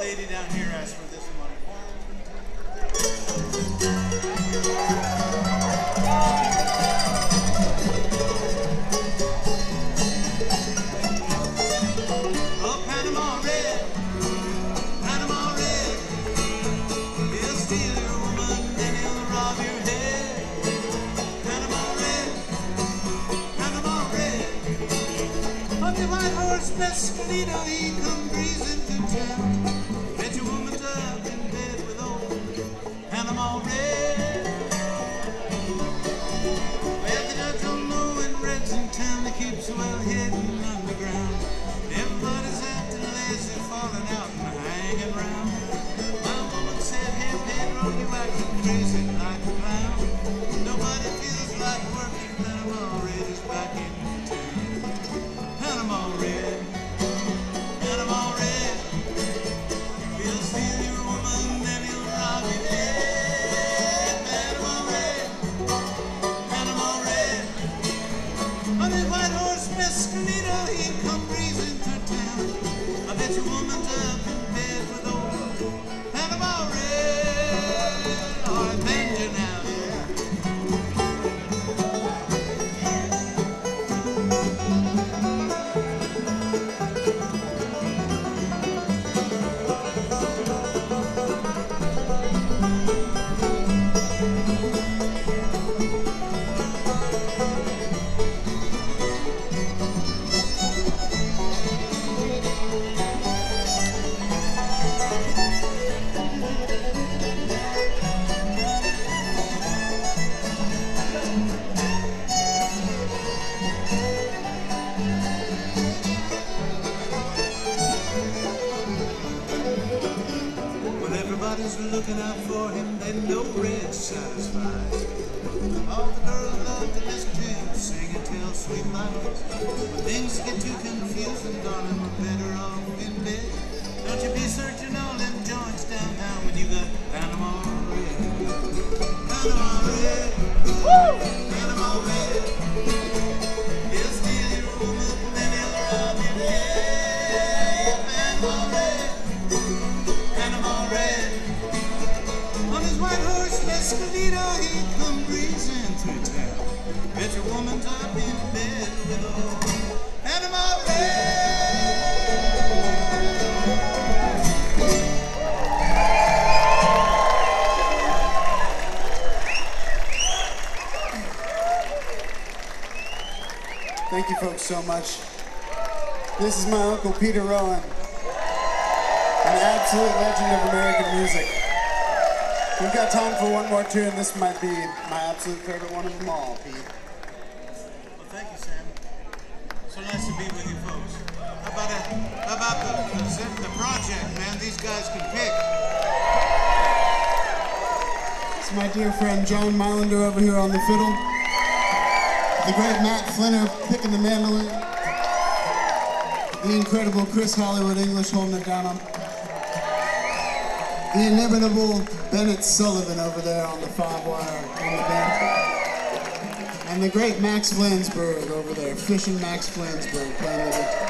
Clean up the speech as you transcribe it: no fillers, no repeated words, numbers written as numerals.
lady down here asked for this one. Oh, Panama Red, Panama Red, he'll steal your woman, then he'll rob your head. Panama Red, Panama Red, on the white horse Mescalito, he come breezing to town. Bet your woman's up in bed with old Panama Red. Well, the judge don't know when Red's in town, he keeps well hidden underground. Everybody's acting lazy, falling out and hanging round. My woman said, hey Pedro, you acting crazy like a clown. Nobody feels like working. Panama Red is back in town. Panama Red, Panama Red, he'll steal your woman, then he'll rob your head. Panama Red, Panama Red, on his white horse Mescalito, he come breezing through town. I bet your woman's up in bed with old Panama Red. Oh, I bend you now, yeah. When everybody's looking out for him, they know Red's satisfied. All the girls love to listen to him sing and tell sweet lies. When things get too confusing, darling, we're better off in bed. Don't you be searching all them joints downtown when you got Panama Red. Panama Red, Panama Red, he'll steal your woman, then he'll rob your head. Panama Red, Panama Red, on his white horse Mescalito, he come breezing through town. Bet your woman's up in bed with old Panama Red. Thank you folks so much. This is my Uncle Peter Rowan, an absolute legend of American music. We've got time for one more tune. This might be my absolute favorite one of them all, Pete. Well, thank you, Sam. So nice to be with you folks. How about the project, man? These guys can pick. It's my dear friend John Mylander over here on the fiddle. The great Matt Flinner picking the mandolin. The incredible Chris Hollywood English holding it down on. The inimitable Bennett Sullivan over there on the 5-wire on the bench. And the great Max Flansburgh over there, fishing Max Flansburgh playing the guitar.